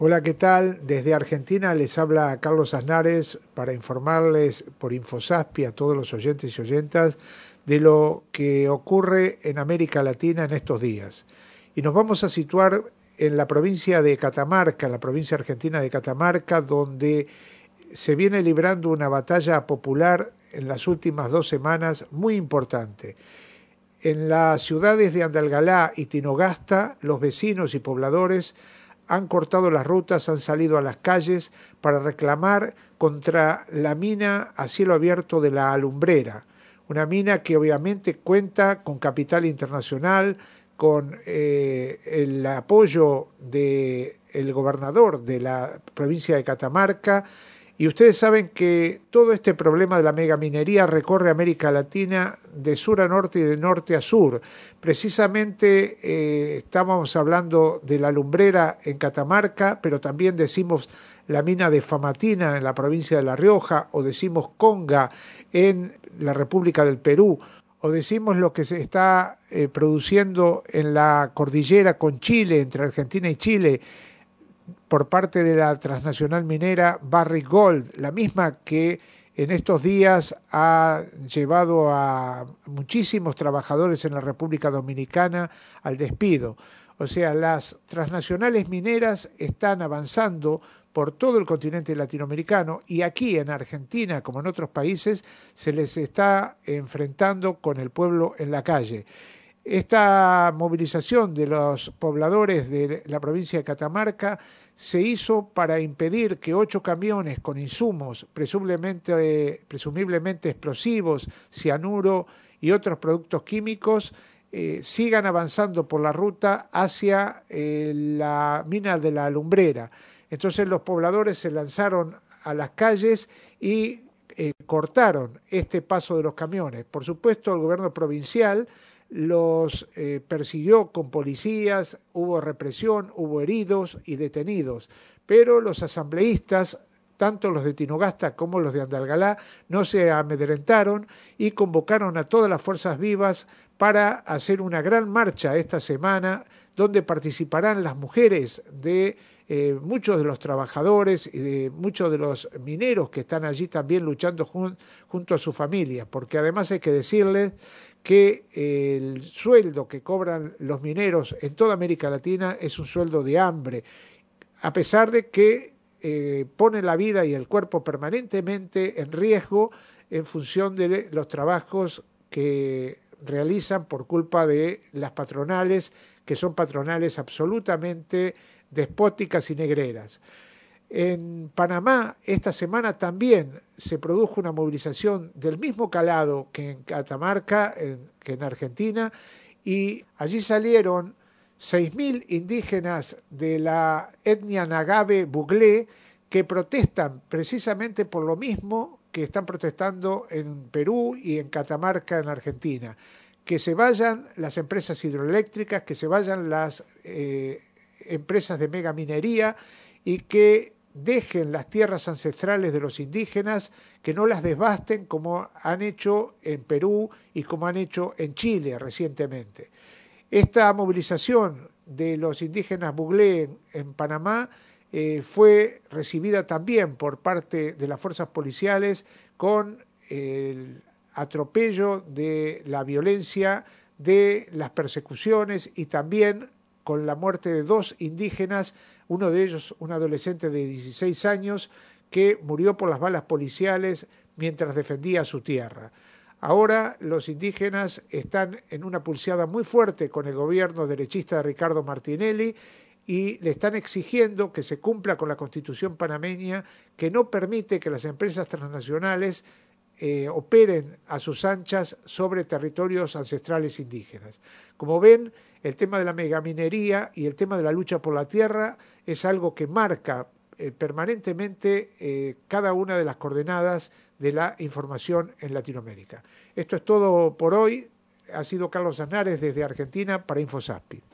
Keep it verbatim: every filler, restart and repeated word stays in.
Hola, ¿qué tal? Desde Argentina les habla Carlos Aznares para informarles por Infosaspi a todos los oyentes y oyentas de lo que ocurre en América Latina en estos días. Y nos vamos a situar en la provincia de Catamarca, en la provincia argentina de Catamarca, donde se viene librando una batalla popular en las últimas dos semanas muy importante. En las ciudades de Andalgalá y Tinogasta, los vecinos y pobladores han cortado las rutas, han salido a las calles para reclamar contra la mina a cielo abierto de la Alumbrera, una mina que obviamente cuenta con capital internacional, con eh, el apoyo del gobernador de la provincia de Catamarca. Y ustedes saben que todo este problema de la megaminería recorre América Latina de sur a norte y de norte a sur. Precisamente eh, estábamos hablando de la Alumbrera en Catamarca, pero también decimos la mina de Famatina en la provincia de La Rioja, o decimos Conga en la República del Perú, o decimos lo que se está eh, produciendo en la cordillera con Chile, entre Argentina y Chile, por parte de la transnacional minera Barrick Gold, la misma que en estos días ha llevado a muchísimos trabajadores en la República Dominicana al despido. O sea, las transnacionales mineras están avanzando por todo el continente latinoamericano y aquí en Argentina, como en otros países, se les está enfrentando con el pueblo en la calle. Esta movilización de los pobladores de la provincia de Catamarca se hizo para impedir que ocho camiones con insumos, presumiblemente, presumiblemente explosivos, cianuro y otros productos químicos, eh, sigan avanzando por la ruta hacia eh, la mina de la Alumbrera. Entonces los pobladores se lanzaron a las calles y eh, cortaron este paso de los camiones. Por supuesto, el gobierno provincial los eh, persiguió con policías, hubo represión, hubo heridos y detenidos, pero los asambleístas, tanto los de Tinogasta como los de Andalgalá, no se amedrentaron y convocaron a todas las fuerzas vivas para hacer una gran marcha esta semana, donde participarán las mujeres de eh, muchos de los trabajadores y de muchos de los mineros que están allí también luchando jun junto a su familia, porque además hay que decirles que el sueldo que cobran los mineros en toda América Latina es un sueldo de hambre, a pesar de que eh, pone la vida y el cuerpo permanentemente en riesgo en función de los trabajos que realizan por culpa de las patronales, que son patronales absolutamente despóticas y negreras. En Panamá esta semana también se produjo una movilización del mismo calado que en Catamarca, en, que en Argentina, y allí salieron seis mil indígenas de la etnia Nagabe Buglé que protestan precisamente por lo mismo que están protestando en Perú y en Catamarca en Argentina. Que se vayan las empresas hidroeléctricas, que se vayan las eh, empresas de megaminería y que dejen las tierras ancestrales de los indígenas, que no las desbasten como han hecho en Perú y como han hecho en Chile recientemente. Esta movilización de los indígenas Buglé en, en Panamá eh, fue recibida también por parte de las fuerzas policiales con el atropello de la violencia, de las persecuciones y también con la muerte de dos indígenas, uno de ellos un adolescente de dieciséis años que murió por las balas policiales mientras defendía su tierra. Ahora los indígenas están en una pulseada muy fuerte con el gobierno derechista de Ricardo Martinelli y le están exigiendo que se cumpla con la Constitución panameña, que no permite que las empresas transnacionales Eh, operen a sus anchas sobre territorios ancestrales indígenas. Como ven, el tema de la megaminería y el tema de la lucha por la tierra es algo que marca eh, permanentemente eh, cada una de las coordenadas de la información en Latinoamérica. Esto es todo por hoy. Ha sido Carlos Aznares desde Argentina para Infosaspi.